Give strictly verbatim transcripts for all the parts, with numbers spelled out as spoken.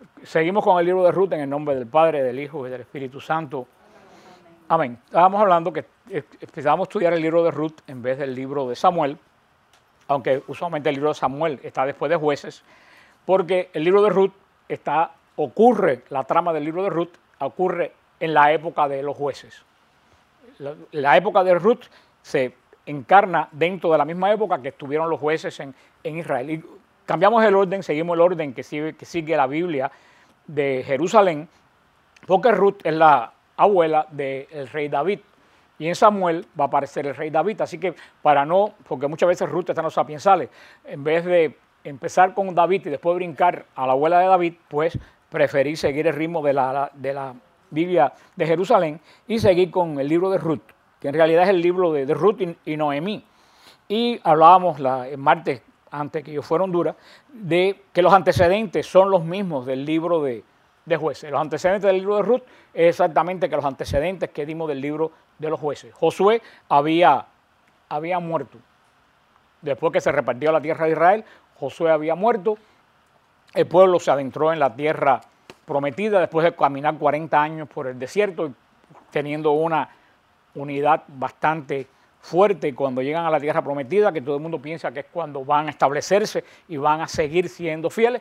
Seguimos con el libro de Ruth en el nombre del Padre, del Hijo y del Espíritu Santo. Amén. Estábamos hablando que empezamos a estudiar el libro de Ruth en vez del libro de Samuel, aunque usualmente el libro de Samuel está después de Jueces, porque el libro de Ruth está, ocurre, la trama del libro de Ruth ocurre en la época de los jueces. La, la época de Ruth se encarna dentro de la misma época que estuvieron los jueces en, en Israel. Y cambiamos el orden, seguimos el orden que sigue, que sigue la Biblia de Jerusalén, porque Ruth es la abuela del rey David. Y en Samuel va a aparecer el rey David. Así que para no, porque muchas veces Ruth está en los sapiensales, en vez de empezar con David y después brincar a la abuela de David, pues preferí seguir el ritmo de la, de la Biblia de Jerusalén y seguir con el libro de Ruth, que en realidad es el libro de, de Ruth y, y Noemí. Y hablábamos la, el martes, antes que yo fuera a Honduras, de que los antecedentes son los mismos del libro de, de Jueces. Los antecedentes del libro de Ruth es exactamente que los antecedentes que dimos del libro de los Jueces. Josué había, había muerto. Después que se repartió la tierra de Israel, Josué había muerto. El pueblo se adentró en la tierra prometida después de caminar cuarenta años por el desierto, teniendo una unidad bastante fuerte, y cuando llegan a la tierra prometida, que todo el mundo piensa que es cuando van a establecerse y van a seguir siendo fieles,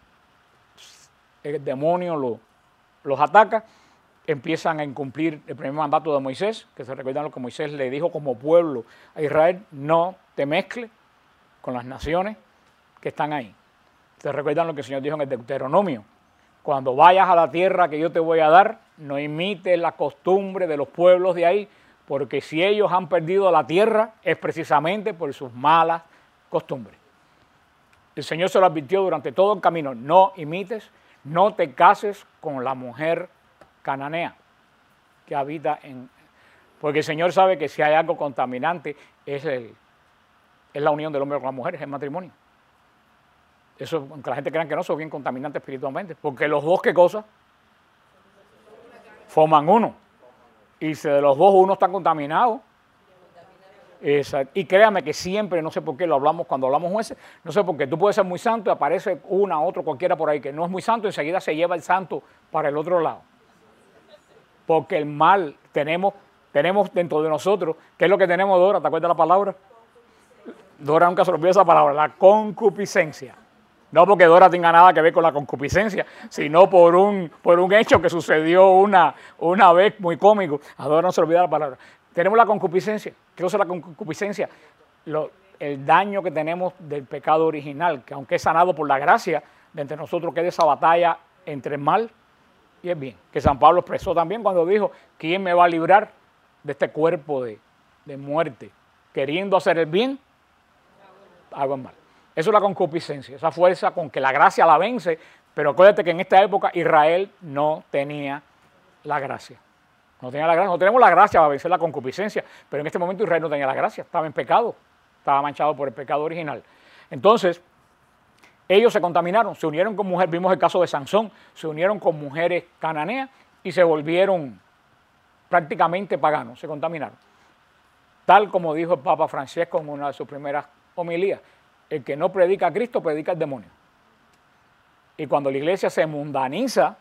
el demonio lo, los ataca, empiezan a incumplir el primer mandato de Moisés, que se recuerdan lo que Moisés le dijo como pueblo a Israel: no te mezcles con las naciones que están ahí. Se recuerdan lo que el Señor dijo en el Deuteronomio: cuando vayas a la tierra que yo te voy a dar, no imites la costumbre de los pueblos de ahí, porque si ellos han perdido la tierra es precisamente por sus malas costumbres. El Señor se lo advirtió durante todo el camino: no imites, no te cases con la mujer cananea que habita en... Porque el Señor sabe que si hay algo contaminante es, el, es la unión del hombre con la mujer, es el matrimonio. Eso, aunque la gente crea que no, son bien contaminantes espiritualmente, porque los dos, ¿qué cosa? Forman uno. Y si de los dos uno está contaminado, esa, y créame que siempre, no sé por qué lo hablamos cuando hablamos jueces, no sé por qué, tú puedes ser muy santo y aparece una, otro, cualquiera por ahí que no es muy santo, y enseguida se lleva el santo para el otro lado. Porque el mal tenemos, tenemos dentro de nosotros, ¿qué es lo que tenemos, Dora? ¿Te acuerdas de la palabra? Dora nunca se olvida esa palabra, la concupiscencia. No porque Dora tenga nada que ver con la concupiscencia, sino por un, por un hecho que sucedió una, una vez muy cómico. A Dora no se olvida la palabra. Tenemos la concupiscencia. ¿Qué cosa es la concupiscencia? Lo, el daño que tenemos del pecado original, que aunque es sanado por la gracia, de entre nosotros queda esa batalla entre el mal y el bien. Que San Pablo expresó también cuando dijo: ¿quién me va a librar de este cuerpo de, de muerte? Queriendo hacer el bien, hago el mal. Eso es la concupiscencia, esa fuerza con que la gracia la vence, pero acuérdate que en esta época Israel no tenía la gracia. No tenía la gracia, no tenemos la gracia para vencer la concupiscencia, pero en este momento Israel no tenía la gracia, estaba en pecado, estaba manchado por el pecado original. Entonces, ellos se contaminaron, se unieron con mujeres, vimos el caso de Sansón, se unieron con mujeres cananeas y se volvieron prácticamente paganos, se contaminaron. Tal como dijo el Papa Francesco en una de sus primeras homilías: el que no predica a Cristo, predica al demonio. Y cuando la iglesia se mundaniza,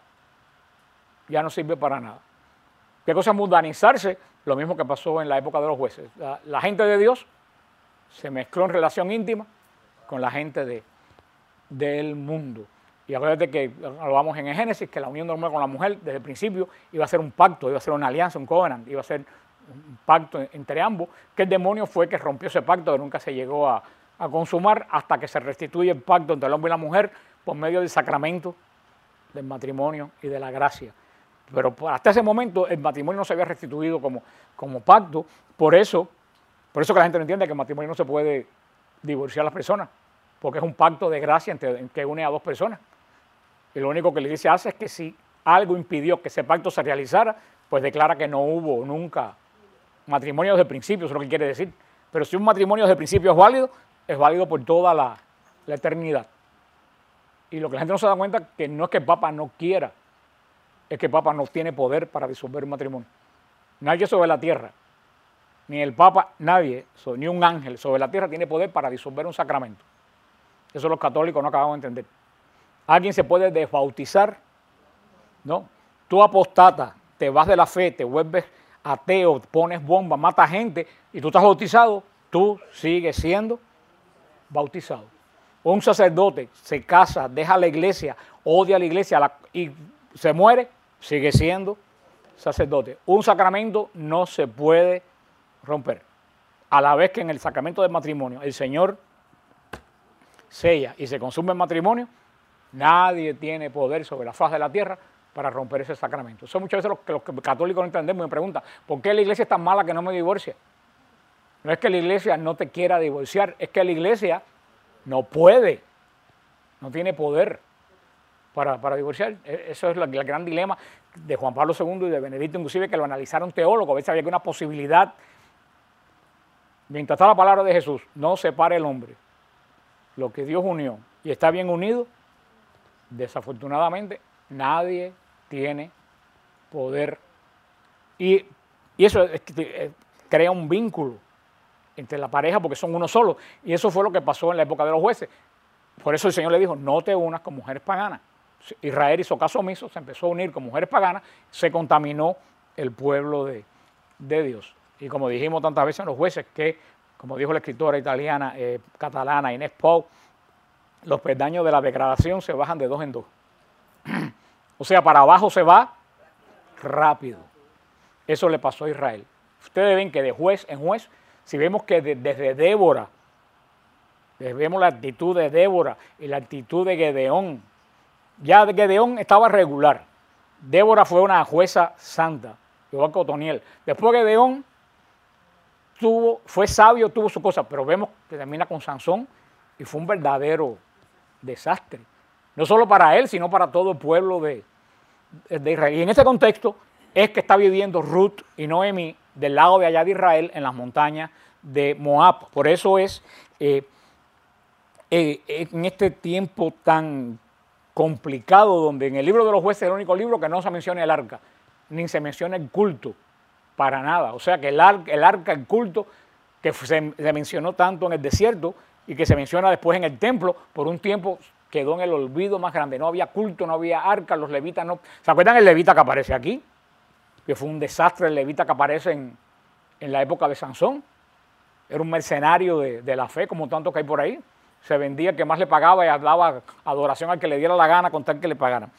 ya no sirve para nada. ¿Qué cosa es mundanizarse? Lo mismo que pasó en la época de los jueces. La, la gente de Dios se mezcló en relación íntima con la gente de, del mundo. Y acuérdate que lo vamos en el Génesis, que la unión del hombre con la mujer desde el principio iba a ser un pacto, iba a ser una alianza, un covenant, iba a ser un pacto entre ambos, que el demonio fue que rompió ese pacto, que nunca se llegó a, a consumar hasta que se restituye el pacto entre el hombre y la mujer por medio del sacramento del matrimonio y de la gracia. Pero hasta ese momento el matrimonio no se había restituido como, como pacto, por eso, por eso que la gente no entiende que el matrimonio no se puede divorciar a las personas, porque es un pacto de gracia entre, que une a dos personas. Y lo único que la iglesia hace es que si algo impidió que ese pacto se realizara, pues declara que no hubo nunca matrimonio desde el principio, eso es lo que quiere decir. Pero si un matrimonio desde el principio es válido, es válido por toda la, la eternidad. Y lo que la gente no se da cuenta es que no es que el Papa no quiera, es que el Papa no tiene poder para disolver un matrimonio. Nadie sobre la tierra, ni el Papa, nadie, ni un ángel sobre la tierra tiene poder para disolver un sacramento. Eso los católicos no acabamos de entender. ¿Alguien se puede desbautizar? No. Tú apostatas, te vas de la fe, te vuelves ateo, pones bomba, matas gente y tú estás bautizado, tú sigues siendo bautizado. Un sacerdote se casa, deja la iglesia, odia a la iglesia la, y se muere, sigue siendo sacerdote. Un sacramento no se puede romper. A la vez que en el sacramento del matrimonio el Señor sella y se consume el matrimonio, nadie tiene poder sobre la faz de la tierra para romper ese sacramento. Eso muchas veces los que los católicos no entendemos y me preguntan, ¿por qué la iglesia es tan mala que no me divorcia? No es que la iglesia no te quiera divorciar, es que la iglesia no puede, no tiene poder para, para divorciar. Eso es el gran dilema de Juan Pablo segundo y de Benedicto, inclusive, que lo analizaron teólogos. A veces había una posibilidad, mientras está la palabra de Jesús, no separe el hombre lo que Dios unió y está bien unido, desafortunadamente nadie tiene poder. Y, y eso es, es, crea un vínculo entre la pareja porque son uno solo. Y eso fue lo que pasó en la época de los jueces. Por eso el Señor le dijo, no te unas con mujeres paganas. Israel hizo caso omiso, se empezó a unir con mujeres paganas, se contaminó el pueblo de, de Dios. Y como dijimos tantas veces en los jueces, que como dijo la escritora italiana, eh, catalana Inés Pou, los peldaños de la degradación se bajan de dos en dos. O sea, para abajo se va rápido. Eso le pasó a Israel. Ustedes ven que de juez en juez, si vemos que de, desde Débora, vemos la actitud de Débora y la actitud de Gedeón, ya de Gedeón estaba regular. Débora fue una jueza santa, igual que Otoniel. Después Gedeón tuvo, fue sabio, tuvo su cosa, pero vemos que termina con Sansón y fue un verdadero desastre. No solo para él, sino para todo el pueblo de, de Israel. Y en ese contexto es que está viviendo Ruth y Noemí del lado de allá de Israel, en las montañas de Moab. Por eso es eh, eh, en este tiempo tan complicado, donde en el libro de los jueces es el único libro que no se menciona el arca, ni se menciona el culto, para nada. O sea que el arca, el, arca, el culto, que se, se mencionó tanto en el desierto y que se menciona después en el templo, por un tiempo quedó en el olvido más grande. No había culto, no había arca, los levitas no... ¿Se acuerdan el levita que aparece aquí? Que fue un desastre el levita que aparece en, en la época de Sansón. Era un mercenario de, de la fe, como tantos que hay por ahí. Se vendía el que más le pagaba y daba adoración al que le diera la gana con tal que le pagaran.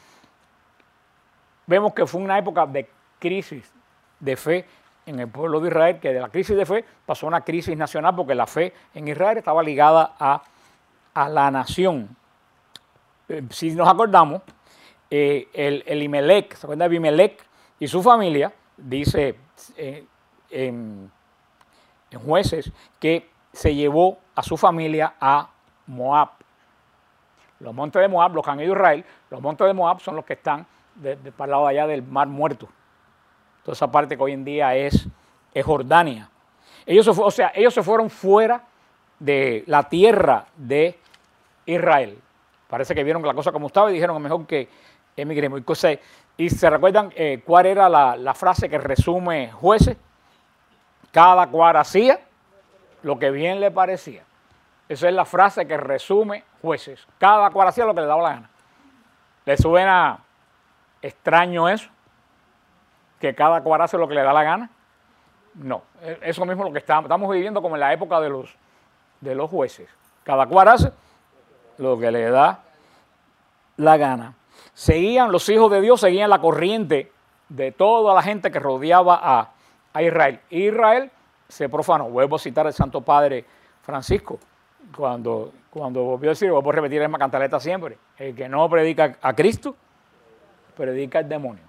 Vemos que fue una época de crisis de fe en el pueblo de Israel, que de la crisis de fe pasó a una crisis nacional porque la fe en Israel estaba ligada a, a la nación. Eh, si nos acordamos, eh, el, el Elimelech, ¿se acuerdan de Abimelech y su familia? Dice eh, en, en Jueces que se llevó a su familia a Moab. Los montes de Moab, los que han ido a Israel, los montes de Moab son los que están de, de, para el lado de allá del Mar Muerto. Toda esa parte que hoy en día es, es Jordania. Ellos se, fue, o sea, ellos se fueron fuera de la tierra de Israel. Parece que vieron la cosa como estaba y dijeron, es mejor que emigremos. Y, cosa, y se recuerdan eh, cuál era la, la frase que resume Jueces. Cada cual hacía lo que bien le parecía. Esa es la frase que resume Jueces. Cada cual hacía lo que le daba la gana. ¿Le suena extraño eso? Que cada cual hace lo que le da la gana. No, eso mismo es lo que estamos, estamos viviendo como en la época de los, de los jueces. Cada cual hace lo que le da la gana. Seguían, los hijos de Dios seguían la corriente de toda la gente que rodeaba a, a Israel. Israel se profanó. Vuelvo a citar al Santo Padre Francisco, cuando, cuando volvió a decir, vuelvo a repetir la misma cantaleta siempre, el que no predica a Cristo, predica al demonio.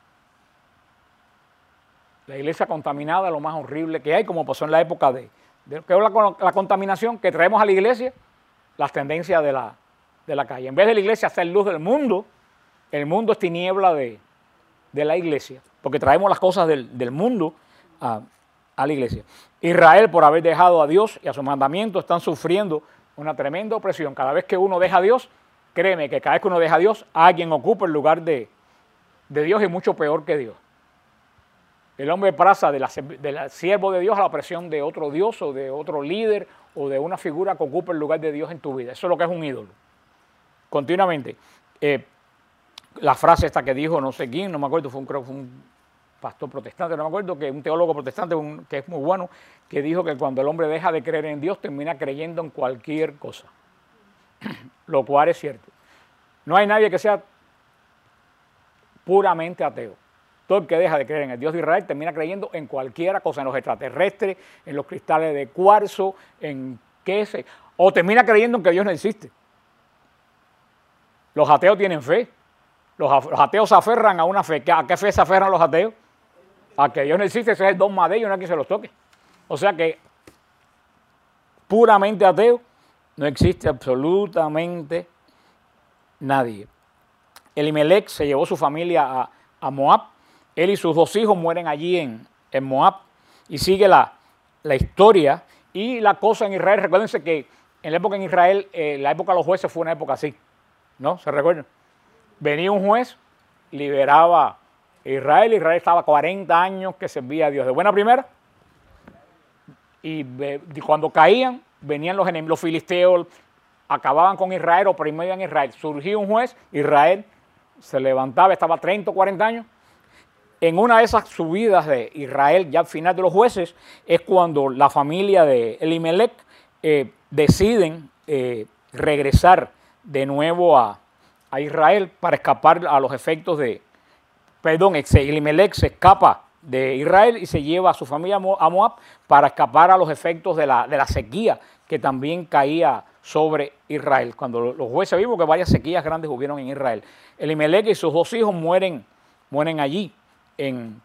La iglesia contaminada es lo más horrible que hay, como pasó en la época de, de que es la, la contaminación que traemos a la iglesia, las tendencias de la, de la calle. En vez de la iglesia ser luz del mundo, el mundo es tiniebla de, de la iglesia, porque traemos las cosas del, del mundo a, a la iglesia. Israel, por haber dejado a Dios y a sus mandamientos, están sufriendo una tremenda opresión. Cada vez que uno deja a Dios, créeme que cada vez que uno deja a Dios, alguien ocupa el lugar de, de Dios y mucho peor que Dios. El hombre pasa de la, de la siervo de Dios a la opresión de otro Dios o de otro líder o de una figura que ocupa el lugar de Dios en tu vida. Eso es lo que es un ídolo. Continuamente. Eh, la frase esta que dijo no sé quién, no me acuerdo, fue un, creo que fue un pastor protestante, no me acuerdo, que un teólogo protestante un, que es muy bueno, que dijo que cuando el hombre deja de creer en Dios termina creyendo en cualquier cosa, lo cual es cierto. No hay nadie que sea puramente ateo. Todo el que deja de creer en el Dios de Israel termina creyendo en cualquier cosa, en los extraterrestres, en los cristales de cuarzo, en qué sé, o termina creyendo en que Dios no existe. Los ateos tienen fe. Los, los ateos se aferran a una fe. ¿A qué fe se aferran los ateos? A que Dios no existe, ese es el dogma de ellos, no hay quien se los toque. O sea que puramente ateo no existe absolutamente nadie. Elimelech se llevó su familia a, a Moab. Él y sus dos hijos mueren allí en, en Moab. Y sigue la, la historia y la cosa en Israel. Recuérdense que en la época en Israel, eh, la época de los jueces fue una época así, ¿no? ¿Se recuerdan? Venía un juez, liberaba a Israel. Israel estaba cuarenta años que servía a Dios de buena primera. Y, y cuando caían, venían los enemigos, los filisteos, acababan con Israel, oprimían a Israel. Surgía un juez, Israel se levantaba, estaba treinta o cuarenta años. En una de esas subidas de Israel, ya al final de los jueces, es cuando la familia de Elimelech eh, deciden eh, regresar de nuevo a, a Israel para escapar a los efectos de, perdón, Elimelech se escapa de Israel y se lleva a su familia a Moab para escapar a los efectos de la, de la sequía que también caía sobre Israel. Cuando los jueces vimos que varias sequías grandes hubieron en Israel. Elimelech y sus dos hijos mueren, mueren allí en,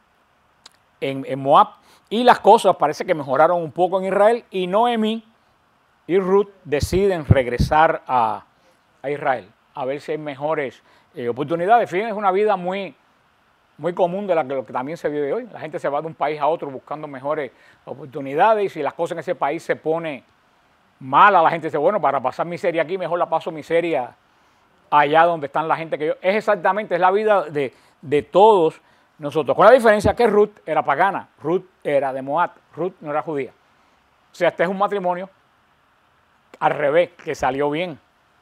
en, en Moab y las cosas parece que mejoraron un poco en Israel y Noemí y Ruth deciden regresar a, a Israel a ver si hay mejores eh, oportunidades. Fíjense, es una vida muy... muy común de la que, lo que también se vive hoy. La gente se va de un país a otro buscando mejores oportunidades y si las cosas en ese país se pone mala, la gente dice, bueno, para pasar miseria aquí, mejor la paso miseria allá donde están la gente que yo... Es exactamente, es la vida de, de todos nosotros. Con la diferencia que Ruth era pagana, Ruth era de Moab, Ruth no era judía. O sea, este es un matrimonio al revés, que salió bien.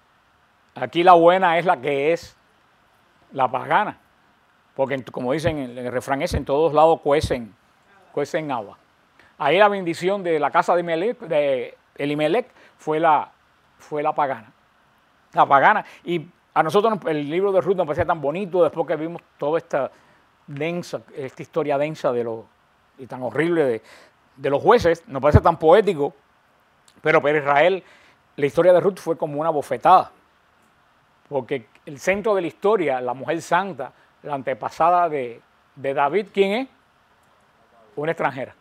Aquí la buena es la que es la pagana. Porque como dicen en el refrán ese, en todos lados cuecen, cuecen agua. Ahí la bendición de la casa de, Elimelech, de Elimelech fue la, fue la pagana. La pagana. Y a nosotros el libro de Ruth nos parecía tan bonito después que vimos toda esta densa, esta historia densa de lo, y tan horrible de, de los jueces. Nos parece tan poético, pero para Israel la historia de Ruth fue como una bofetada. Porque el centro de la historia, la mujer santa, la antepasada de, de David, ¿quién es? Una extranjera.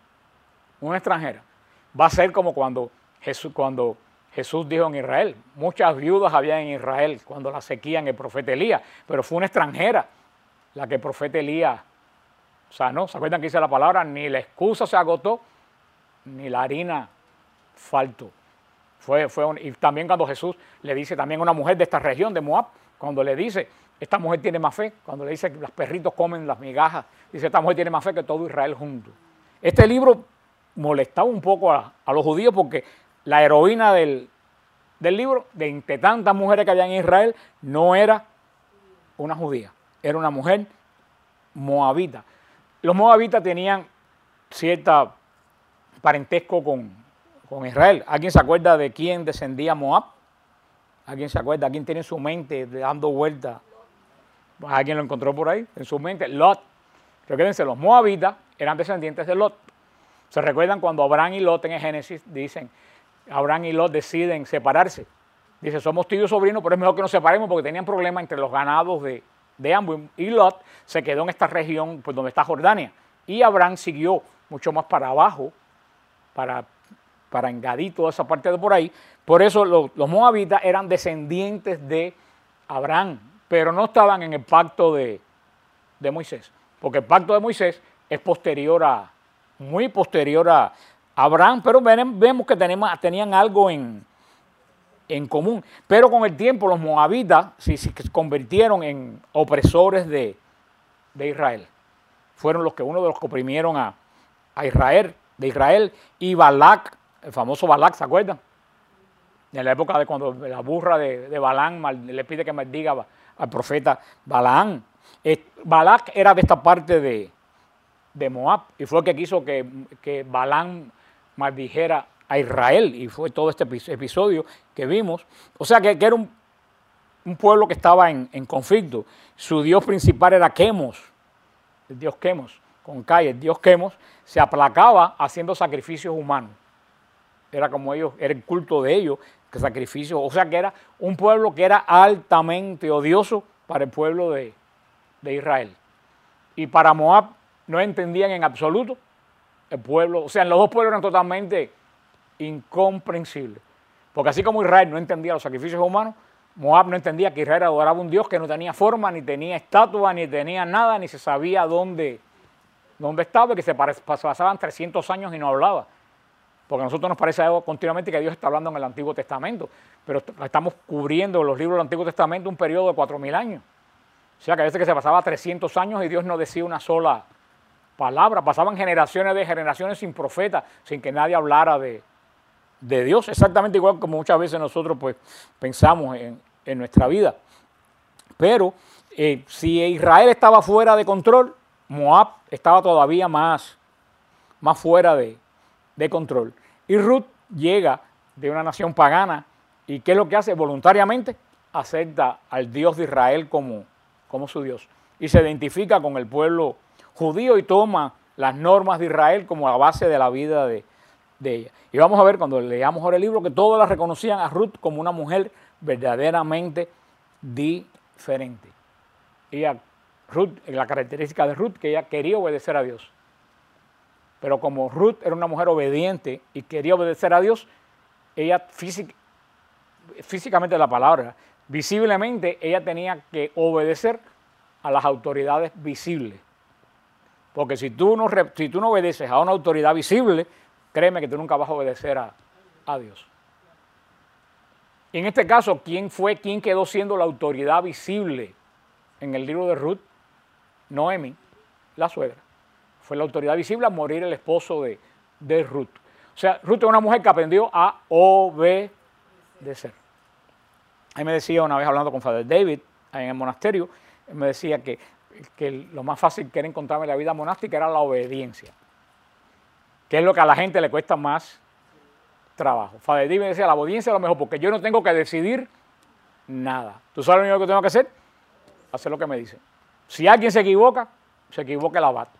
Una extranjera. Va a ser como cuando Jesús, cuando Jesús dijo en Israel. Muchas viudas había en Israel cuando la sequía en el profeta Elías, pero fue una extranjera la que el profeta Elías sanó. ¿Se acuerdan que dice la palabra? Ni la excusa se agotó, ni la harina faltó. Fue, fue un, y también cuando Jesús le dice también a una mujer de esta región, de Moab, cuando le dice... Esta mujer tiene más fe, cuando le dice que los perritos comen las migajas, dice esta mujer tiene más fe que todo Israel junto. Este libro molestaba un poco a, a los judíos porque la heroína del, del libro, de entre tantas mujeres que había en Israel, no era una judía, era una mujer moabita. Los moabitas tenían cierta parentesco con, con Israel. ¿Alguien se acuerda de quién descendía Moab? ¿Alguien se acuerda? ¿Alguien tiene en su mente dando vuelta? ¿Alguien lo encontró por ahí? En su mente, Lot. Recuérdense, los moabitas eran descendientes de Lot. ¿Se recuerdan cuando Abraham y Lot en el Génesis dicen, Abraham y Lot deciden separarse? Dice, somos tíos y sobrinos, pero es mejor que nos separemos porque tenían problemas entre los ganados de, de ambos. Y Lot se quedó en esta región, pues donde está Jordania. Y Abraham siguió mucho más para abajo, para, para engadir toda esa parte de por ahí. Por eso los, los moabitas eran descendientes de Abraham, pero no estaban en el pacto de, de Moisés, porque el pacto de Moisés es posterior a, muy posterior a Abraham, pero ven, vemos que tenemos, tenían algo en, en común. Pero con el tiempo los moabitas sí, sí, se convirtieron en opresores de, de Israel. Fueron los que uno de los que oprimieron a, a Israel, de Israel, y Balac, el famoso Balac, ¿se acuerdan? En la época de cuando la burra de, de Balaam mal, le pide que maldiga al profeta Balaam. Eh, Balac era de esta parte de, de Moab y fue el que quiso que, que Balaam maldijera a Israel y fue todo este episodio que vimos. O sea que, que era un, un pueblo que estaba en, en conflicto. Su dios principal era Quemos, el dios Quemos, con K, el dios Quemos, se aplacaba haciendo sacrificios humanos. Era como ellos, era el culto de ellos, que sacrificios, o sea que era un pueblo que era altamente odioso para el pueblo de, de Israel. Y para Moab no entendían en absoluto el pueblo, o sea, los dos pueblos eran totalmente incomprensibles. Porque así como Israel no entendía los sacrificios humanos, Moab no entendía que Israel adoraba un Dios que no tenía forma, ni tenía estatua, ni tenía nada, ni se sabía dónde, dónde estaba, que se pasaban trescientos años y no hablaba. Porque a nosotros nos parece algo continuamente que Dios está hablando en el Antiguo Testamento, pero estamos cubriendo los libros del Antiguo Testamento un periodo de cuatro mil años. O sea que a veces que se pasaba trescientos años y Dios no decía una sola palabra, pasaban generaciones de generaciones sin profeta, sin que nadie hablara de, de Dios, exactamente igual como muchas veces nosotros pues pensamos en, en nuestra vida. Pero eh, si Israel estaba fuera de control, Moab estaba todavía más, más fuera de, de control. Y Ruth llega de una nación pagana y ¿qué es lo que hace? Voluntariamente acepta al Dios de Israel como, como su Dios y se identifica con el pueblo judío y toma las normas de Israel como la base de la vida de, de ella. Y vamos a ver cuando leamos ahora el libro que todos la reconocían a Ruth como una mujer verdaderamente diferente. Ella, Ruth, la característica de Ruth, que ella quería obedecer a Dios. Pero como Ruth era una mujer obediente y quería obedecer a Dios, ella físic, físicamente la palabra, visiblemente ella tenía que obedecer a las autoridades visibles. Porque si tú no, si tú no obedeces a una autoridad visible, créeme que tú nunca vas a obedecer a, a Dios. Y en este caso, ¿quién fue, quién quedó siendo la autoridad visible en el libro de Ruth? Noemi, la suegra. Fue la autoridad visible al morir el esposo de, de Ruth. O sea, Ruth es una mujer que aprendió a obedecer. Ahí me decía una vez hablando con Father David en el monasterio, él me decía que, que lo más fácil que era encontrarme en la vida monástica era la obediencia, que es lo que a la gente le cuesta más trabajo. Father David me decía, la obediencia es lo mejor, porque yo no tengo que decidir nada. ¿Tú sabes lo único que tengo que hacer? Hacer lo que me dicen. Si alguien se equivoca, se equivoca el abad.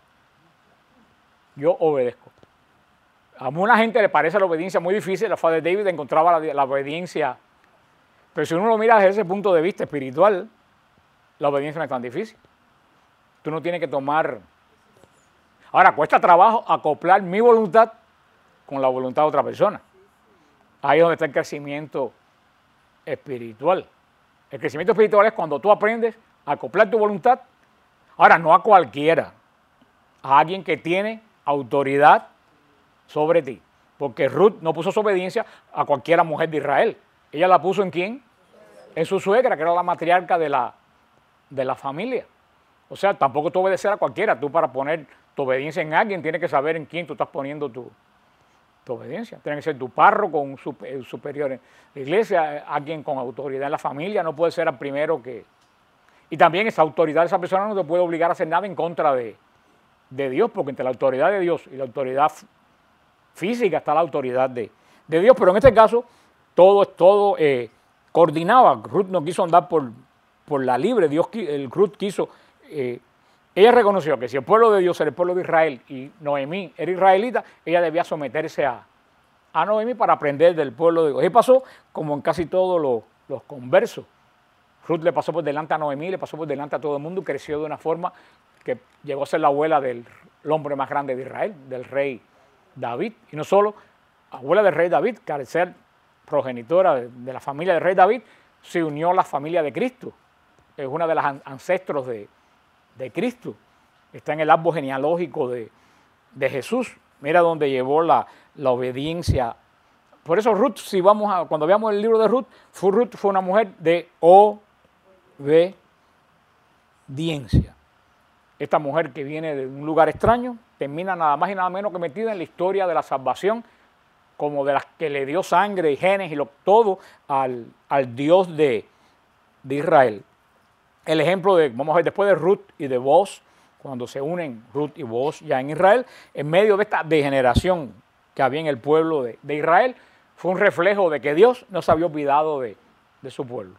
Yo obedezco. A una gente le parece la obediencia muy difícil, a Father David encontraba la, la obediencia, pero si uno lo mira desde ese punto de vista espiritual, la obediencia no es tan difícil. Tú no tienes que tomar... Ahora, cuesta trabajo acoplar mi voluntad con la voluntad de otra persona. Ahí es donde está el crecimiento espiritual. El crecimiento espiritual es cuando tú aprendes a acoplar tu voluntad, ahora no a cualquiera, a alguien que tiene autoridad sobre ti. Porque Ruth no puso su obediencia a cualquiera mujer de Israel. Ella la puso en quién? En su suegra, que era la matriarca de la, de la familia. O sea, tampoco tú obedecer a cualquiera. Tú para poner tu obediencia en alguien tienes que saber en quién tú estás poniendo tu, tu obediencia. Tiene que ser tu párroco, un superior en la iglesia, alguien con autoridad en la familia. No puede ser el primero que... Y también esa autoridad de esa persona no te puede obligar a hacer nada en contra de, de Dios, porque entre la autoridad de Dios y la autoridad física está la autoridad de, de Dios. Pero en este caso, todo, todo eh, coordinaba. Ruth no quiso andar por, por la libre. Dios, el Ruth quiso... Eh, ella reconoció que si el pueblo de Dios era el pueblo de Israel y Noemí era israelita, ella debía someterse a, a Noemí para aprender del pueblo de Dios. Y pasó como en casi todos los, los conversos. Ruth le pasó por delante a Noemí, le pasó por delante a todo el mundo y creció de una forma que llegó a ser la abuela del hombre más grande de Israel, del rey David. Y no solo abuela del rey David, que al ser progenitora de, de la familia del rey David, se unió a la familia de Cristo. Es una de las ancestros de, de Cristo. Está en el árbol genealógico de, de Jesús. Mira dónde llevó la, la obediencia. Por eso Ruth, si vamos a, cuando veamos el libro de Ruth, fue, Ruth fue una mujer de obediencia. Esta mujer que viene de un lugar extraño termina nada más y nada menos que metida en la historia de la salvación como de las que le dio sangre y genes y lo, todo al, al Dios de, de Israel. El ejemplo de, vamos a ver, después de Ruth y de Boaz, cuando se unen Ruth y Boaz ya en Israel, en medio de esta degeneración que había en el pueblo de, de Israel, fue un reflejo de que Dios no se había olvidado de, de su pueblo.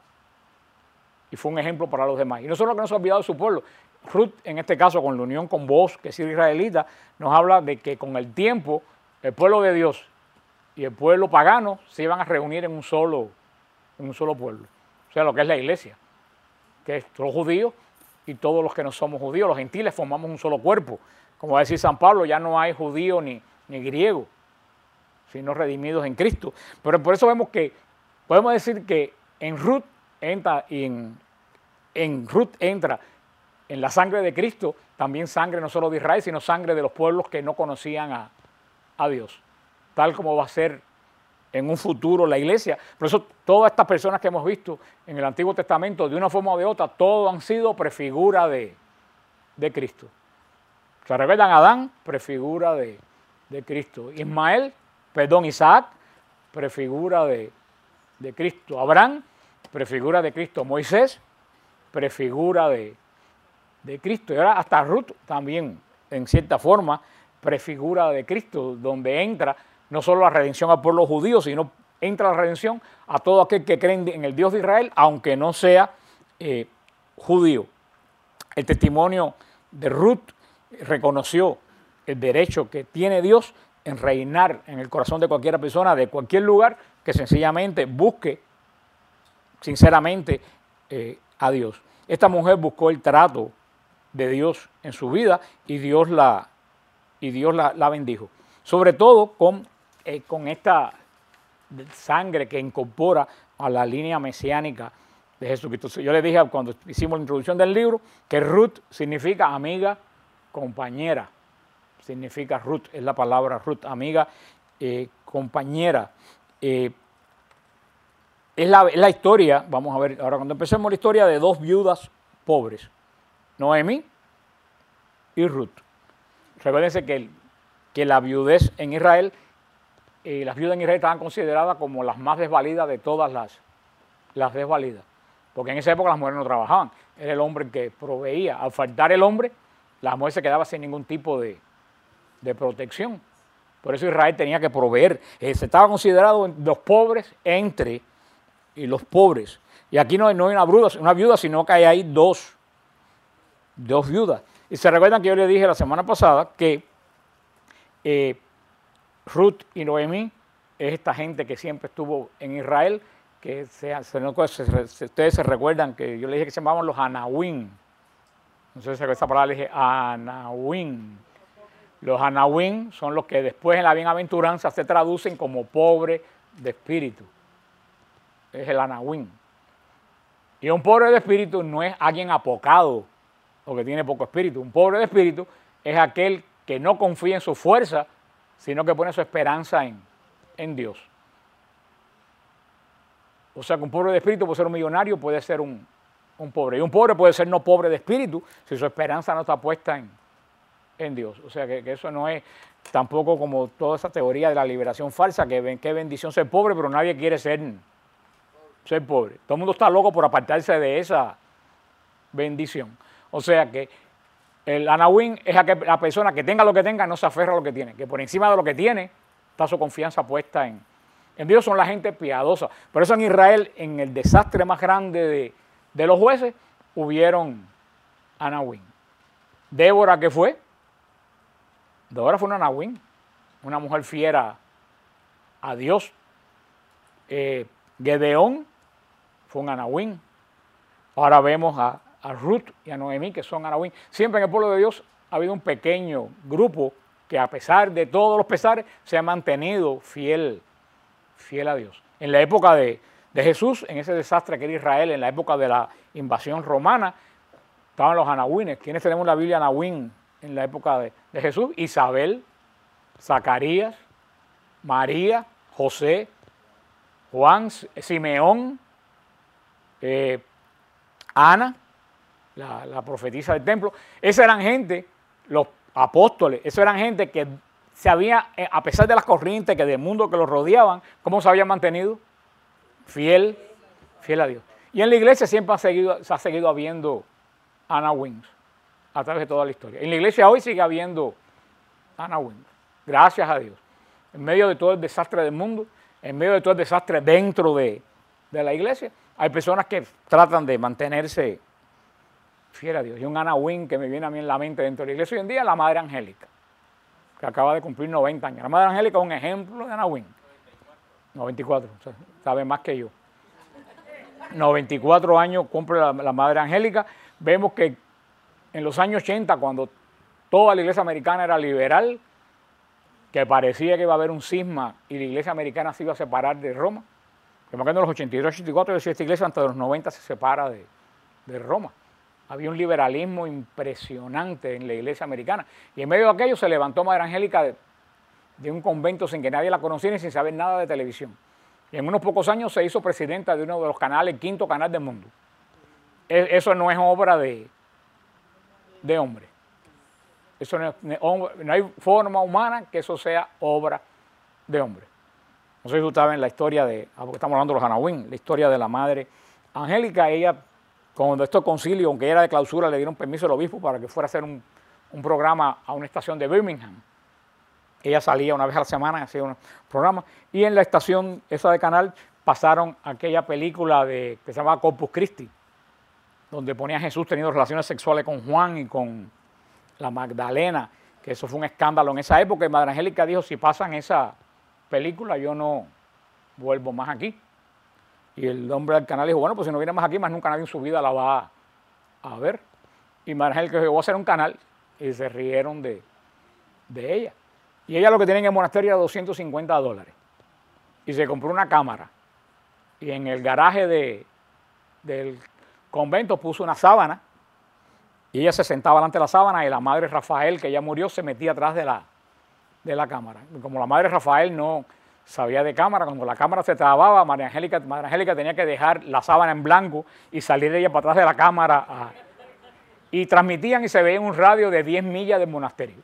Y fue un ejemplo para los demás. Y no solo que no se ha olvidado de su pueblo, Ruth, en este caso, con la unión con Boaz, que es israelita, nos habla de que con el tiempo el pueblo de Dios y el pueblo pagano se iban a reunir en un solo, en un solo pueblo. O sea, lo que es la iglesia, que es los judíos y todos los que no somos judíos, los gentiles, formamos un solo cuerpo. Como va a decir San Pablo, ya no hay judío ni, ni griego, sino redimidos en Cristo. Pero por eso vemos que, podemos decir que en Ruth entra, en, en Ruth entra en la sangre de Cristo, también sangre no solo de Israel, sino sangre de los pueblos que no conocían a, a Dios, tal como va a ser en un futuro la iglesia. Por eso todas estas personas que hemos visto en el Antiguo Testamento, de una forma o de otra, todos han sido prefigura de, de Cristo. ¿Se recuerdan? Adán, prefigura de, de Cristo. Ismael, perdón, Isaac, prefigura de, de Cristo. Abraham, prefigura de Cristo. Moisés, prefigura de, de Cristo. Y ahora hasta Ruth también, en cierta forma, prefigura de Cristo, donde entra no solo la redención al pueblo judío, sino entra la redención a todo aquel que cree en el Dios de Israel, aunque no sea eh, judío. El testimonio de Ruth reconoció el derecho que tiene Dios en reinar en el corazón de cualquier persona, de cualquier lugar, que sencillamente busque sinceramente eh, a Dios. Esta mujer buscó el trato de Dios en su vida y Dios la, y Dios la, la bendijo. Sobre todo con, eh, con esta sangre que incorpora a la línea mesiánica de Jesucristo. Yo le dije cuando hicimos la introducción del libro que Ruth significa amiga, compañera. Significa Ruth, es la palabra Ruth, amiga, eh, compañera. Eh, es, la, es la historia, vamos a ver, ahora cuando empecemos la historia de dos viudas pobres, Noemí y Ruth. Recuérdense que, que la viudez en Israel, eh, las viudas en Israel estaban consideradas como las más desvalidas de todas las, las desvalidas, porque en esa época las mujeres no trabajaban, era el hombre el que proveía. Al faltar el hombre, la mujer se quedaba sin ningún tipo de, de protección. Por eso Israel tenía que proveer. Eh, se estaba considerado los pobres entre y los pobres. Y aquí no, no hay una viuda, una viuda, sino que hay ahí dos, dos viudas. Y se recuerdan que yo les dije la semana pasada que eh, Ruth y Noemí es esta gente que siempre estuvo en Israel, que se, se, se, ustedes se recuerdan que yo les dije que se llamaban los Anahuim. Entonces esa palabra le dije Anahuim. Los Anahuim son los que después en la bienaventuranza se traducen como pobre de espíritu. Es el Anahuim. Y un pobre de espíritu no es alguien apocado o que tiene poco espíritu. Un pobre de espíritu es aquel que no confía en su fuerza, sino que pone su esperanza en, en Dios. O sea que un pobre de espíritu puede ser un millonario, puede ser un, un pobre. Y un pobre puede ser no pobre de espíritu si su esperanza no está puesta en, en Dios. O sea que, que eso no es tampoco como toda esa teoría de la liberación falsa, que ven qué bendición ser pobre, pero nadie quiere ser, ser pobre. Todo el mundo está loco por apartarse de esa bendición. O sea que el Anahuim es aquel, la persona que tenga lo que tenga, no se aferra a lo que tiene, que por encima de lo que tiene está su confianza puesta en, en Dios. Son la gente piadosa. Por eso en Israel, en el desastre más grande de, de los jueces, hubieron Anahuim. Débora, ¿qué fue? Débora fue una Anahuim, una mujer fiera a Dios. Eh, Gedeón fue un Anahuim. Ahora vemos a, a Ruth y a Noemí, que son Anahuim. Siempre en el pueblo de Dios ha habido un pequeño grupo que a pesar de todos los pesares se ha mantenido fiel, fiel a Dios. En la época de, de Jesús, en ese desastre que era Israel, en la época de la invasión romana, estaban los Anahuines. ¿Quiénes tenemos la Biblia Anahuim en la época de, de Jesús? Isabel, Zacarías, María, José, Juan, Simeón, eh, Ana, la, la profetisa del templo. Esas eran gente, los apóstoles, esas eran gente que se había, a pesar de las corrientes que del mundo que los rodeaban, ¿cómo se habían mantenido? Fiel, fiel a Dios. Y en la iglesia siempre ha seguido, se ha seguido habiendo Anna Wintour a través de toda la historia. En la iglesia hoy sigue habiendo Anna Wintour, gracias a Dios. En medio de todo el desastre del mundo, en medio de todo el desastre dentro de, de la iglesia, hay personas que tratan de mantenerse fiel a Dios. Y un Anna Wintour que me viene a mí en la mente dentro de la iglesia hoy en día es la Madre Angélica, que acaba de cumplir noventa años. La Madre Angélica es un ejemplo de Anna Wintour. noventa y cuatro, o sea, sabe más que yo. noventa y cuatro años cumple la, la Madre Angélica. Vemos que en los años ochenta, cuando toda la iglesia americana era liberal, que parecía que iba a haber un cisma y la iglesia americana se iba a separar de Roma, que me acuerdo en los ochenta y tres, ochenta y cuatro, decía esta iglesia antes de los noventa se separa de, de Roma. Había un liberalismo impresionante en la iglesia americana. Y en medio de aquello se levantó Madre Angélica de, de un convento sin que nadie la conociera y sin saber nada de televisión. Y en unos pocos años se hizo presidenta de uno de los canales, el quinto canal del mundo. Eso no es obra de, de hombre. Eso no, es, no hay forma humana que eso sea obra de hombre. No sé si ustedes saben la historia de, porque estamos hablando de los Anna Wintour, la historia de la Madre Angélica. Ella, cuando estos concilios, aunque era de clausura, le dieron permiso al obispo para que fuera a hacer un, un programa a una estación de Birmingham. Ella salía una vez a la semana, hacía un programa, y en la estación esa de canal pasaron aquella película de, que se llamaba Corpus Christi, donde ponía a Jesús teniendo relaciones sexuales con Juan y con la Magdalena, que eso fue un escándalo en esa época, y Madre Angélica dijo, si pasan esa película yo no vuelvo más aquí. Y el hombre del canal dijo, bueno, pues si no viene más aquí, más nunca nadie en su vida la va a, a ver. Y Madre Angélica dijo, voy a hacer un canal, y se rieron de, de ella. Y ella lo que tenía en el monasterio era doscientos cincuenta dólares. Y se compró una cámara. Y en el garaje de, del convento puso una sábana. Y ella se sentaba delante de la sábana y la Madre Rafael, que ya murió, se metía atrás de la, de la cámara. Y como la Madre Rafael no sabía de cámara, cuando la cámara se trababa, María Angélica, Madre Angélica tenía que dejar la sábana en blanco y salir ella para atrás de la cámara. A, y transmitían y se veía en un radio de diez millas del monasterio.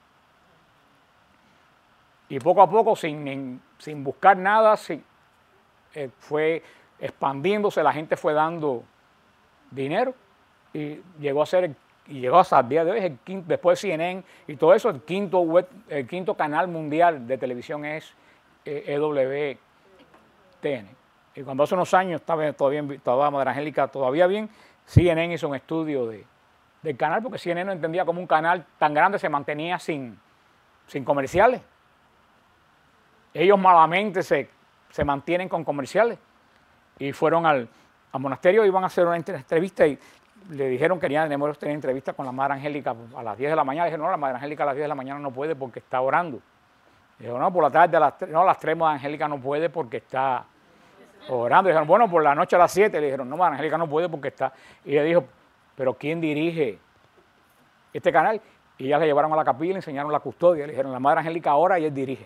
Y poco a poco, sin, sin buscar nada, sin, eh, fue expandiéndose, la gente fue dando dinero y llegó a ser, y llegó hasta el día de hoy, el quinto, después de C N N y todo eso, el quinto, web, el quinto canal mundial de televisión es eh, E W T N. Y cuando hace unos años estaba todavía, todavía Madre Angélica todavía bien, C N N hizo un estudio de, del canal, porque C N N no entendía cómo un canal tan grande se mantenía sin, sin comerciales. Ellos malamente se, se mantienen con comerciales. Y fueron al, al monasterio, iban a hacer una entrevista y le dijeron que querían tener entrevista con la Madre Angélica a las diez de la mañana. Dijeron, no, la Madre Angélica a las diez de la mañana no puede porque está orando. Dijeron, no, por la tarde a las tres, no, a las tres Madre Angélica no puede porque está orando. Dijeron, bueno, por la noche a las siete. Le dijeron, no, Madre Angélica no puede porque está. Y ella dijo, pero ¿quién dirige este canal? Y ellas le llevaron a la capilla y le enseñaron la custodia. Le dijeron, la Madre Angélica ora y él dirige.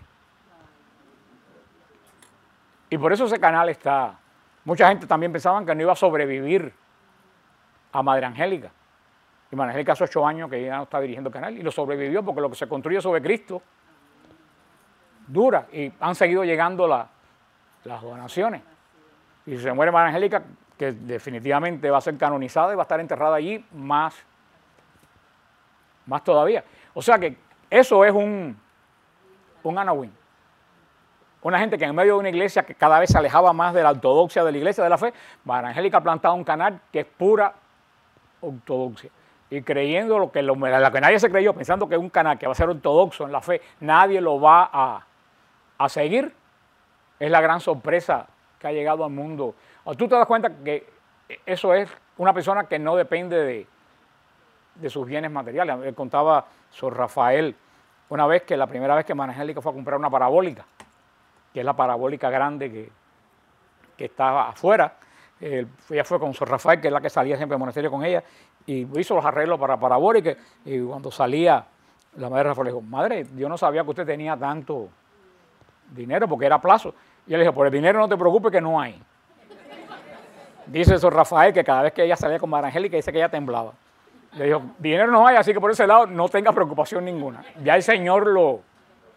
Y por eso ese canal está. Mucha gente también pensaban que no iba a sobrevivir a Madre Angélica. Y Madre Angélica hace ocho años que ya no está dirigiendo el canal y lo sobrevivió porque lo que se construye sobre Cristo dura. Y han seguido llegando la, las donaciones. Y si se muere Madre Angélica, que definitivamente va a ser canonizada y va a estar enterrada allí más, más todavía. O sea que eso es un, un Anna Wintour. Una gente que en medio de una iglesia que cada vez se alejaba más de la ortodoxia de la iglesia, de la fe, Madre Angélica ha plantado un canal que es pura ortodoxia. Y creyendo lo que, lo, lo que nadie se creyó, pensando que es un canal que va a ser ortodoxo en la fe, nadie lo va a, a seguir, es la gran sorpresa que ha llegado al mundo. O tú te das cuenta que eso es una persona que no depende de, de sus bienes materiales. Él contaba Sor Rafael una vez que la primera vez que Madre Angélica fue a comprar una parabólica, que es la parabólica grande que, que estaba afuera. Eh, ella fue con Sor Rafael, que es la que salía siempre al monasterio con ella, y hizo los arreglos para parabólica, y cuando salía, la Madre Rafael le dijo, madre, yo no sabía que usted tenía tanto dinero, porque era a plazo. Y ella le dijo, por el dinero no te preocupes que no hay. Dice Sor Rafael que cada vez que ella salía con Madre Angélica, dice que ella temblaba. Le dijo, dinero no hay, así que por ese lado no tenga preocupación ninguna. Ya el Señor lo,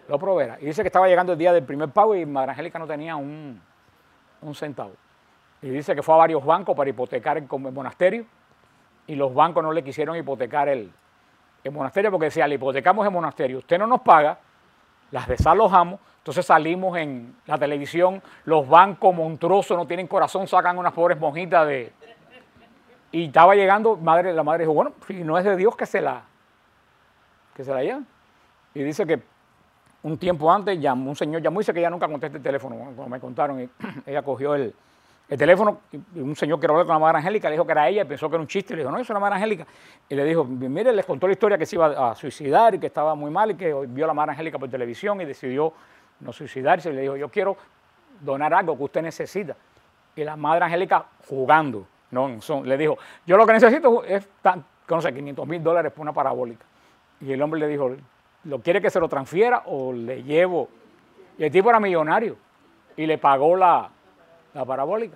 lo proveerá. Y dice que estaba llegando el día del primer pago y Madre Angélica no tenía un, un centavo. Y dice que fue a varios bancos para hipotecar el, el monasterio y los bancos no le quisieron hipotecar el, el monasterio porque decía, le hipotecamos el monasterio, usted no nos paga, las desalojamos, entonces salimos en la televisión, los bancos monstruosos no tienen corazón, sacan unas pobres monjitas de... Y estaba llegando, madre, la madre dijo, bueno, si no es de Dios, que se la, que se la lleve. Y dice que un tiempo antes llamó, un señor llamó y dice que ella nunca contesta el teléfono, como me contaron, y ella cogió el, el teléfono, y un señor que habló con la Madre Angélica, le dijo que era ella, y pensó que era un chiste, y le dijo, no, eso es la Madre Angélica, y le dijo, mire, les contó la historia que se iba a suicidar y que estaba muy mal, y que vio a la Madre Angélica por televisión y decidió no suicidarse, y le dijo, yo quiero donar algo que usted necesita, y la Madre Angélica jugando, no, son, le dijo, yo lo que necesito es, tan, no sé, quinientos mil dólares por una parabólica, y el hombre le dijo, ¿lo quiere que se lo transfiera o le llevo? Y el tipo era millonario y le pagó la, la parabólica.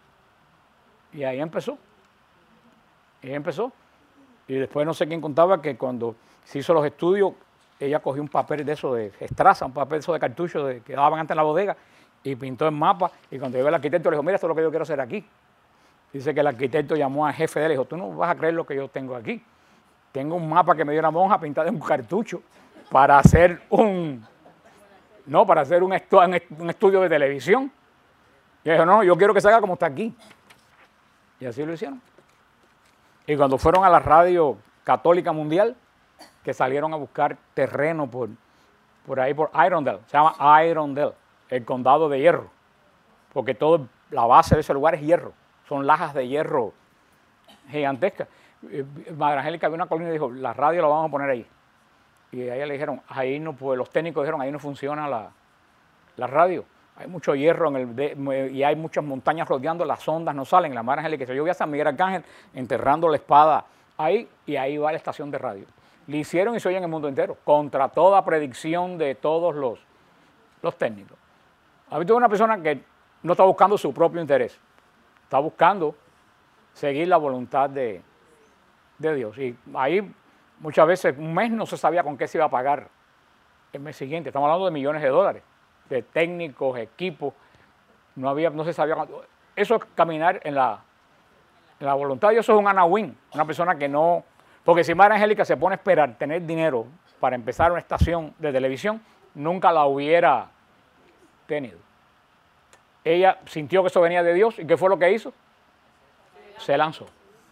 Y ahí empezó. Y ahí empezó. Y después no sé quién contaba que cuando se hizo los estudios, ella cogió un papel de eso de estraza, un papel de eso de cartucho de, que daban antes en la bodega y pintó el mapa. Y cuando llegó el arquitecto le dijo, mira, esto es lo que yo quiero hacer aquí. Dice que el arquitecto llamó al jefe de él y dijo, tú no vas a creer lo que yo tengo aquí. Tengo un mapa que me dio una monja pintado en un cartucho para hacer un, no, para hacer un, estu un estudio de televisión. Y dijo, no, yo quiero que se haga como está aquí. Y así lo hicieron. Y cuando fueron a la radio católica mundial, que salieron a buscar terreno por, por ahí, por Irondale, se llama Irondale, el condado de hierro, porque toda la base de ese lugar es hierro, son lajas de hierro gigantescas. Madre Angélica vio una colina y dijo, la radio la vamos a poner ahí. Y a ella le dijeron, ahí no, pues los técnicos dijeron, ahí no funciona la, la radio. Hay mucho hierro en el de, y hay muchas montañas rodeando, las ondas no salen. La Madre Angélica dice, yo voy a San Miguel Arcángel enterrando la espada ahí y ahí va la estación de radio. Le hicieron y se oye en el mundo entero, contra toda predicción de todos los, los técnicos. Ha habido una persona que no está buscando su propio interés, está buscando seguir la voluntad de, de Dios. Y ahí muchas veces un mes no se sabía con qué se iba a pagar el mes siguiente. Estamos hablando de millones de dólares, de técnicos, equipos. No había, no se sabía cuánto. Eso es caminar en la, en la voluntad de Dios. Eso es un Anna Wynne, una persona que no... Porque si Madre Angélica se pone a esperar tener dinero para empezar una estación de televisión, nunca la hubiera tenido. Ella sintió que eso venía de Dios y ¿qué fue lo que hizo? Se lanzó.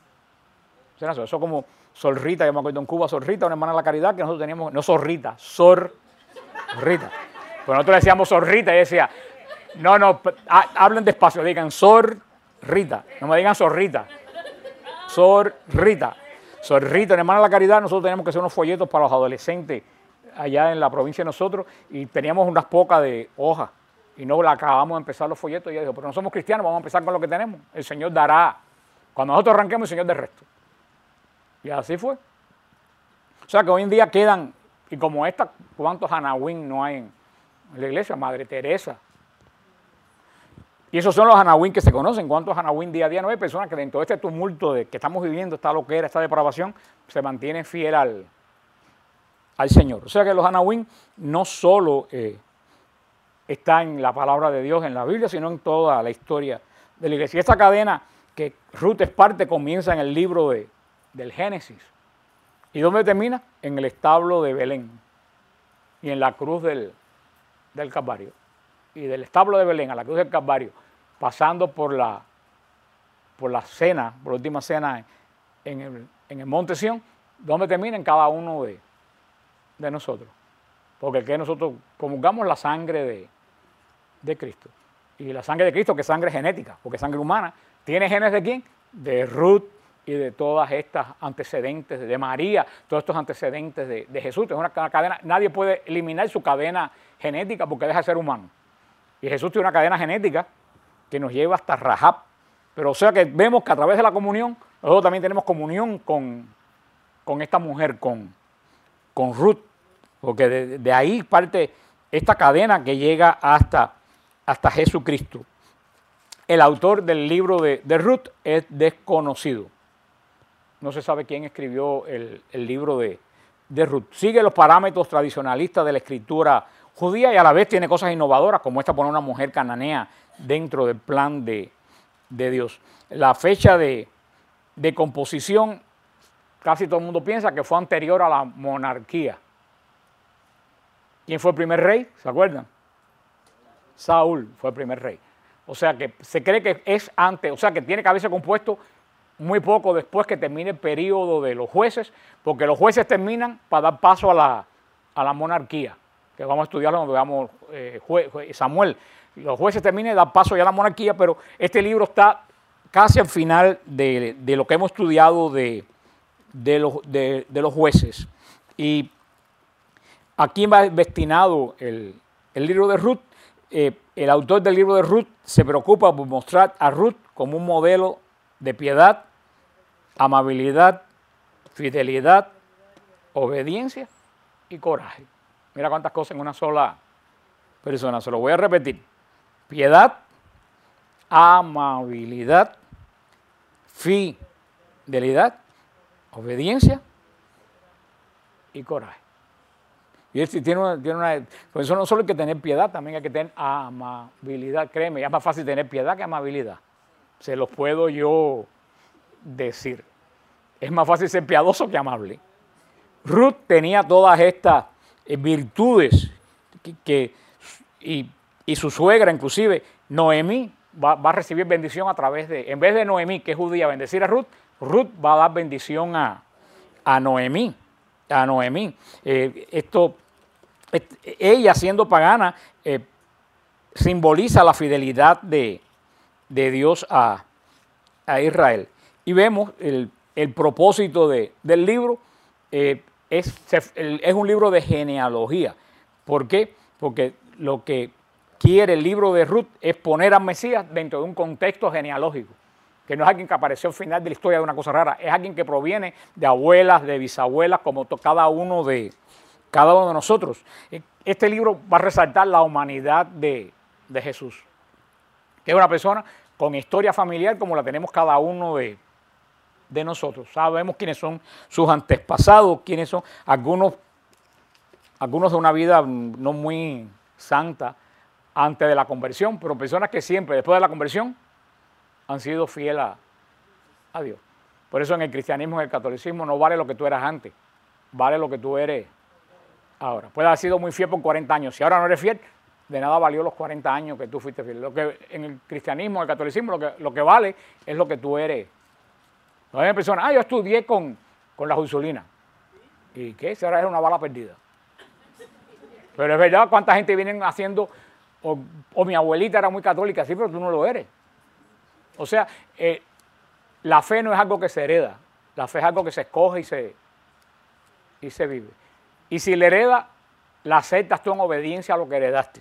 Se lanzó. Eso como Sorrita, yo me acuerdo en Cuba, Sorrita, una hermana de la caridad que nosotros teníamos, no Sorrita, Sor Rita. Pero nosotros le decíamos Sorrita y decía, no, no, hablen despacio, digan Sor Rita, no me digan Sorrita. Sor Rita. Sor Rita, una hermana de la caridad, nosotros teníamos que hacer unos folletos para los adolescentes allá en la provincia de nosotros y teníamos unas pocas de hojas y no la acabamos de empezar los folletos y ella dijo, pero no somos cristianos, vamos a empezar con lo que tenemos. El Señor dará, cuando nosotros arranquemos, el Señor del resto. Y así fue. O sea que hoy en día quedan, y como esta, ¿cuántos Anna Wynne no hay en la iglesia? Madre Teresa. Y esos son los Anna Wynne que se conocen. ¿Cuántos Anna Wynne día a día? No hay personas que dentro de este tumulto de que estamos viviendo, esta loquera, esta depravación, se mantienen fiel al, al Señor. O sea que los Anna Wynne no solo eh, están en la palabra de Dios, en la Biblia, sino en toda la historia de la iglesia. Y esta cadena que Ruth es parte comienza en el libro de, del Génesis. ¿Y dónde termina? En el establo de Belén y en la cruz del, del Calvario. Y del establo de Belén a la cruz del Calvario, pasando por la, por la cena, por la última cena en el, en el Monte Sión, ¿dónde termina? En cada uno de, de nosotros. Porque el que nosotros comulgamos la sangre de, de Cristo. Y la sangre de Cristo, que es sangre genética, porque sangre humana, ¿tiene genes de quién? De Ruth y de todas estas antecedentes, de María, todos estos antecedentes de, de Jesús. Es una cadena, nadie puede eliminar su cadena genética porque deja de ser humano. Y Jesús tiene una cadena genética que nos lleva hasta Rahab. Pero o sea que vemos que a través de la comunión, nosotros también tenemos comunión con, con esta mujer, con, con Ruth. Porque de, de ahí parte esta cadena que llega hasta, hasta Jesucristo. El autor del libro de, de Ruth es desconocido. No se sabe quién escribió el, el libro de, de Ruth. Sigue los parámetros tradicionalistas de la escritura judía y a la vez tiene cosas innovadoras, como esta poner una mujer cananea dentro del plan de, de Dios. La fecha de, de composición, casi todo el mundo piensa que fue anterior a la monarquía. ¿Quién fue el primer rey? ¿Se acuerdan? Saúl fue el primer rey. O sea que se cree que es antes, o sea que tiene que haberse compuesto muy poco después que termine el periodo de los jueces, porque los jueces terminan para dar paso a la, a la monarquía, que vamos a estudiarlo cuando veamos eh, jue, jue, Samuel. Los jueces terminan y dan paso ya a la monarquía, pero este libro está casi al final de, de lo que hemos estudiado de, de, los, de, de los jueces. ¿Y a quién va destinado el, el libro de Ruth? Eh, el autor del libro de Ruth se preocupa por mostrar a Ruth como un modelo de piedad, amabilidad, fidelidad, obediencia y coraje. Mira cuántas cosas en una sola persona. Se lo voy a repetir. Piedad, amabilidad, fidelidad, obediencia y coraje. Y él tiene una, tiene una, por eso no solo hay que tener piedad, también hay que tener amabilidad. Créeme, es más fácil tener piedad que amabilidad. Se los puedo yo decir. Es más fácil ser piadoso que amable. Ruth tenía todas estas eh, virtudes que, que, y, y su suegra, inclusive, Noemí, va, va a recibir bendición a través de, en vez de Noemí, que es judía, bendecir a Ruth, Ruth va a dar bendición a, a Noemí. A Noemí. Eh, esto, et, ella siendo pagana, eh, simboliza la fidelidad de, de Dios a, a Israel. Y vemos el, el propósito de, del libro, eh, es, es un libro de genealogía. ¿Por qué? Porque lo que quiere el libro de Ruth es poner al Mesías dentro de un contexto genealógico, que no es alguien que apareció al final de la historia de una cosa rara, es alguien que proviene de abuelas, de bisabuelas, como cada uno de, cada uno de nosotros. Este libro va a resaltar la humanidad de, de Jesús, que es una persona con historia familiar como la tenemos cada uno de, de nosotros. Sabemos quiénes son sus antepasados, quiénes son algunos, algunos de una vida no muy santa antes de la conversión, pero personas que siempre, después de la conversión, han sido fieles a, a Dios. Por eso en el cristianismo, en el catolicismo, no vale lo que tú eras antes, vale lo que tú eres ahora. Puedes haber sido muy fiel por cuarenta años, si ahora no eres fiel, de nada valió los cuarenta años que tú fuiste fiel. Lo que en el cristianismo, en el catolicismo, lo que, lo que vale es lo que tú eres. No hay personas, ah, yo estudié con, con la Ursulina. ¿Y qué? Si ahora es una bala perdida. Pero es verdad, cuánta gente vienen haciendo, o, o mi abuelita era muy católica, sí, pero tú no lo eres. O sea, eh, la fe no es algo que se hereda, la fe es algo que se escoge y se, y se vive. Y si le hereda, la aceptas tú en obediencia a lo que heredaste,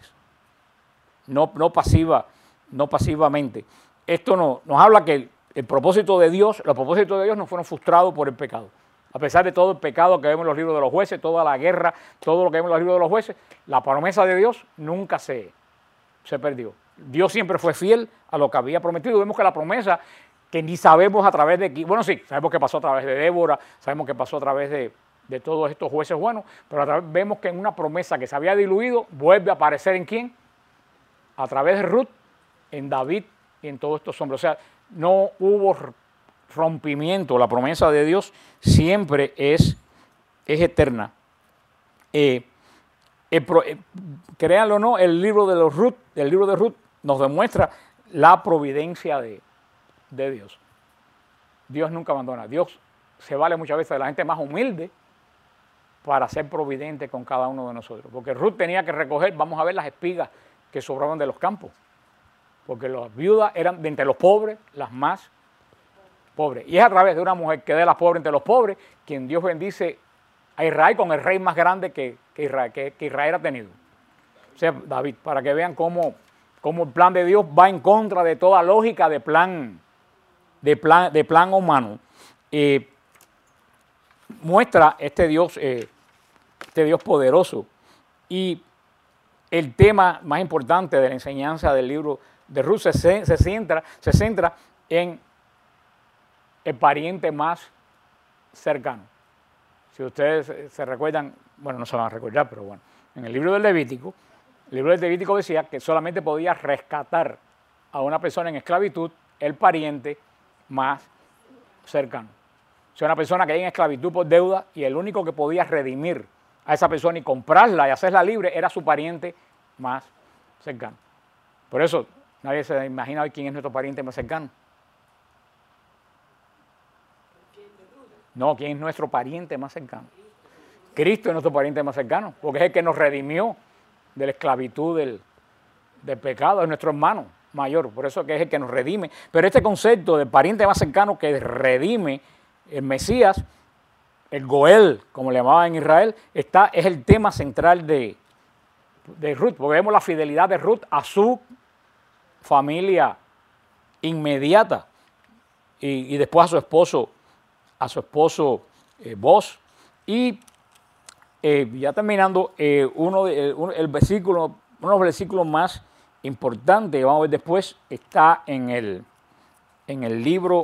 no, no, pasiva, no pasivamente. Esto no, nos habla que el, el propósito de Dios, los propósitos de Dios no fueron frustrados por el pecado. A pesar de todo el pecado que vemos en los libros de los jueces, toda la guerra, todo lo que vemos en los libros de los jueces, la promesa de Dios nunca se, se perdió. Dios siempre fue fiel a lo que había prometido. Vemos que la promesa, que ni sabemos a través de... Bueno, sí, sabemos que pasó a través de Débora, sabemos que pasó a través de, de todos estos jueces buenos, pero a través, vemos que en una promesa que se había diluido, vuelve a aparecer ¿en quién? A través de Ruth, en David y en todos estos hombres. O sea, no hubo rompimiento. La promesa de Dios siempre es, es eterna. Eh, el, eh, créanlo o no, el libro de los Ruth, el libro de Ruth nos demuestra la providencia de, de Dios. Dios nunca abandona. Dios se vale muchas veces de la gente más humilde para ser providente con cada uno de nosotros. Porque Ruth tenía que recoger, vamos a ver, las espigas que sobraban de los campos. Porque las viudas eran de entre los pobres las más pobres. Y es a través de una mujer que de las pobres entre los pobres quien Dios bendice a Israel con el rey más grande que, que, Israel, que, que Israel ha tenido. O sea, David, para que vean cómo, cómo el plan de Dios va en contra de toda lógica de plan, de plan, de plan humano. Eh, muestra este Dios, eh, este Dios poderoso. Y el tema más importante de la enseñanza del libro de Ruth se, se, centra, se centra en el pariente más cercano. Si ustedes se recuerdan, bueno, no se van a recordar, pero bueno, en el libro del Levítico, el libro del Levítico decía que solamente podía rescatar a una persona en esclavitud el pariente más cercano. O sea, una persona que hay en esclavitud por deuda y el único que podía redimir a esa persona y comprarla y hacerla libre era su pariente más cercano. Por eso, nadie se imagina hoy quién es nuestro pariente más cercano. No, quién es nuestro pariente más cercano. Cristo es nuestro pariente más cercano, porque es el que nos redimió de la esclavitud del, del pecado, es nuestro hermano mayor, por eso que es el que nos redime. Pero este concepto de pariente más cercano que redime el Mesías, el Goel, como le llamaban en Israel, está, es el tema central de, de Ruth, porque vemos la fidelidad de Ruth a su familia inmediata y, y después a su esposo, a su esposo eh, Boz. Y eh, ya terminando, eh, uno de, eh, uno, el versículo, uno de los versículos más importantes, vamos a ver después, está en el, en el libro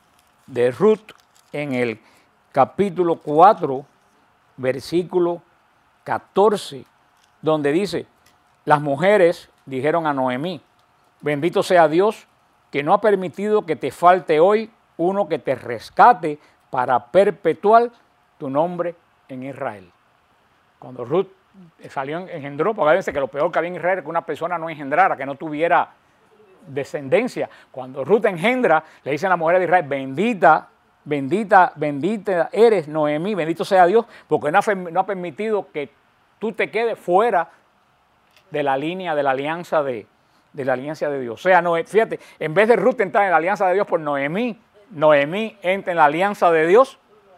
de Ruth, en el capítulo cuatro, versículo catorce, donde dice, las mujeres dijeron a Noemí, bendito sea Dios que no ha permitido que te falte hoy uno que te rescate para perpetuar tu nombre en Israel. Cuando Ruth salió, engendró, porque fíjense que lo peor que había en Israel era que una persona no engendrara, que no tuviera descendencia. Cuando Ruth engendra, le dicen a la mujer de Israel, bendita, bendita, bendita eres Noemí, bendito sea Dios, porque no ha, no ha permitido que tú te quedes fuera de la línea de la alianza de, de la alianza de Dios. O sea, no, fíjate, en vez de Ruth entrar en la alianza de Dios por Noemí, Noemí entra en la alianza de Dios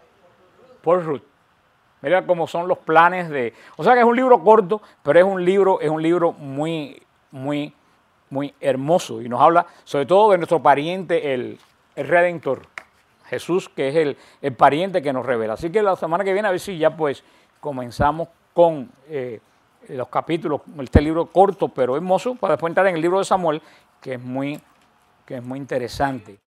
por Ruth. Mira cómo son los planes de... O sea que es un libro corto, pero es un libro, es un libro muy, muy, muy hermoso. Y nos habla sobre todo de nuestro pariente, el, el Redentor. Jesús, que es el, el pariente que nos revela. Así que la semana que viene a ver si ya pues comenzamos con eh, los capítulos, este libro corto pero hermoso, para después entrar en el libro de Samuel, que es muy, que es muy interesante.